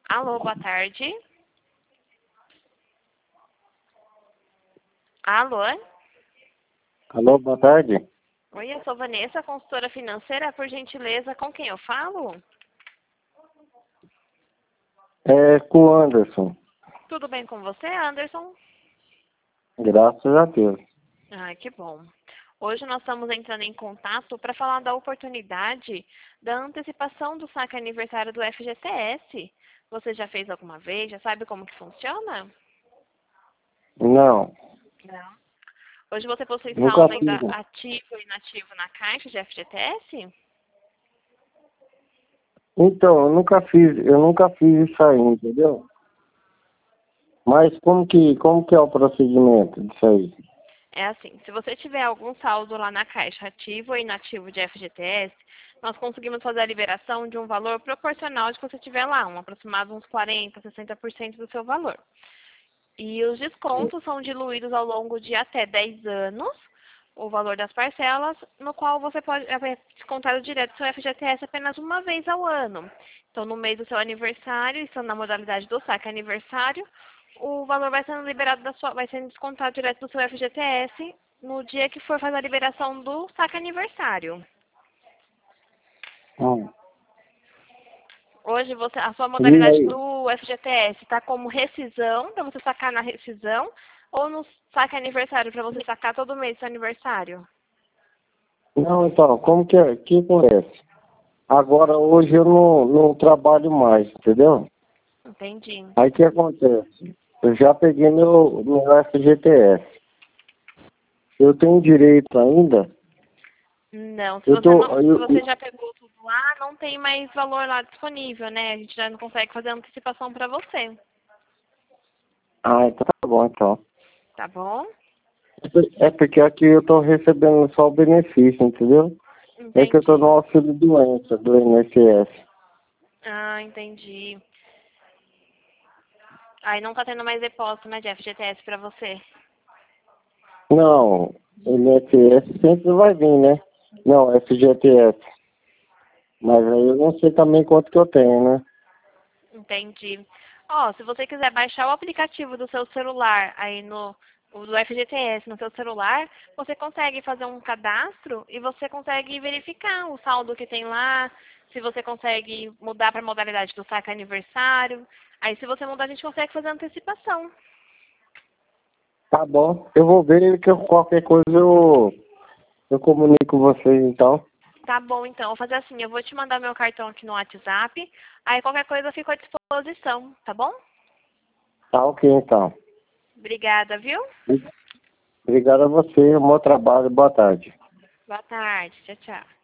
Alô, boa tarde. Alô? Alô, boa tarde. Oi, eu sou Vanessa, consultora financeira. Por gentileza, com quem eu falo? É com o Anderson. Tudo bem com você, Anderson? Graças a Deus. Ai, que bom. Hoje nós estamos entrando em contato para falar da oportunidade da antecipação do saque aniversário do FGTS. Você já fez alguma vez? Já sabe como que funciona? Não, Não. Hoje você possui nunca saldo ainda fiz. ativo e inativo na caixa de FGTS? Então, eu nunca fiz isso aí, entendeu? Mas como que é o procedimento disso aí? É assim, se você tiver algum saldo lá na caixa ativo ou inativo de FGTS, nós conseguimos fazer a liberação de um valor proporcional de que você tiver lá, um aproximado uns 40, 60% do seu valor. E os descontos são diluídos ao longo de até 10 anos, o valor das parcelas, no qual você pode descontar direto do seu FGTS apenas uma vez ao ano. Então, no mês do seu aniversário, estando na modalidade do saque aniversário, o valor vai sendo liberado vai sendo descontado direto do seu FGTS no dia que for fazer a liberação do saque aniversário. Hum. Hoje a sua E modalidade aí? do FGTS está como rescisão, para você sacar na rescisão, ou no saque aniversário, para você sacar todo mês do seu aniversário? Não, então, como que é? Que acontece? Agora, hoje eu não trabalho mais, entendeu? Entendi. Aí o que acontece? Eu já peguei meu FGTS. Eu tenho direito ainda? Não, se Eu você não, tô. se você já pegou tudo lá, não tem mais valor lá disponível, né? A gente já não consegue fazer antecipação para você, Ah, então tá bom, então. tá bom? É porque aqui eu tô recebendo só o benefício, entendeu? É que eu tô no Entendi. auxílio doença do INSS. Ah, entendi. Aí não tá tendo mais depósito, né, de FGTS para você. Não, INSS sempre vai vir, né? Não, FGTS. Mas aí eu não sei também quanto que eu tenho, né? Entendi. Ó, se você quiser baixar o aplicativo do seu celular aí o do FGTS no seu celular, você consegue fazer um cadastro e você consegue verificar o saldo que tem lá, se você consegue mudar para a modalidade do saque aniversário. Aí se você mudar, a gente consegue fazer antecipação. Tá bom. Eu vou ver que qualquer coisa eu comunico com vocês, então. Tá bom, então. Vou fazer assim, eu vou te mandar meu cartão aqui no WhatsApp, aí qualquer coisa eu fico à disposição, tá bom? Tá ok, então. Obrigada, viu? Obrigado a você, bom trabalho, boa tarde. Boa tarde. Tchau, tchau.